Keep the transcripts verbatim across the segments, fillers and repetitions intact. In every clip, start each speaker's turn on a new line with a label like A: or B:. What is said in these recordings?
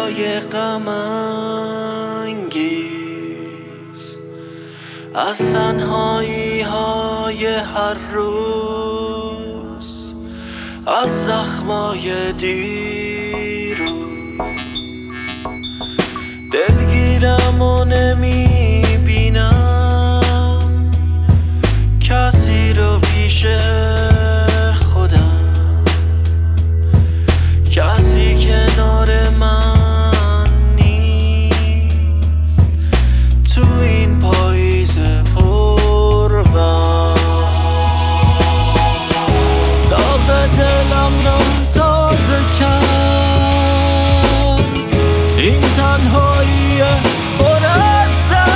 A: روزای غم انگیز از تنهایی های هر روز، از زخمای دیروز. دلگیرم و نمیبینم کسی رو پیش خودم، کسی کنار من نیست تو این پاییز پربار. داغ دلم را تازه کرد این تنهایی پر از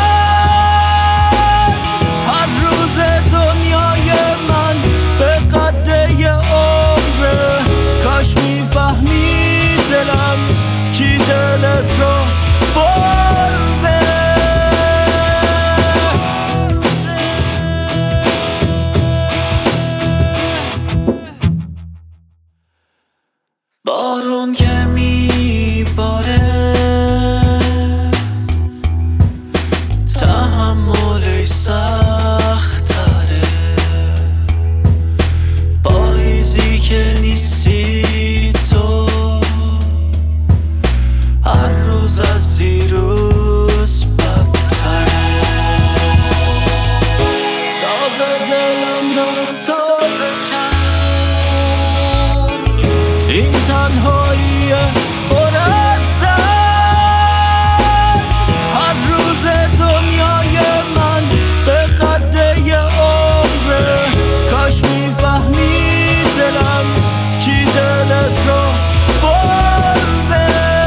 A: درد. هر روز دنیای من به قده عمره، کاش میفهمی دلم کی دلت رو برده. بارون که میباره تحملش سخت تره، پاییزی که نیستی تو هر روز از دیروز بدتره. داغ دلم را تازه کرد این تنهایی پر از درد. هر روز دنیای من به قده عمره، کاش میفهمی دلم کی دلت رو برده.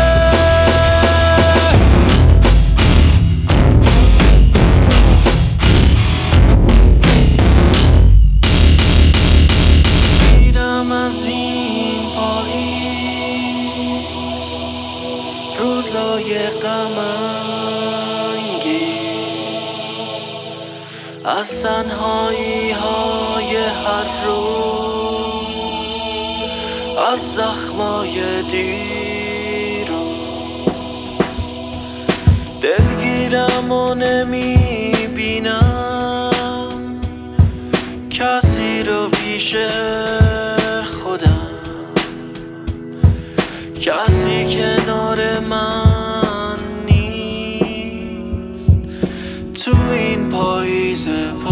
A: میرم از این پاییز روزای غم انگیز از تنهایی های هر روز، از زخمای دیروز. دلگیرم و نمیبینم کسی رو پیش خودم، کسی کنار من نیست تو این پاییز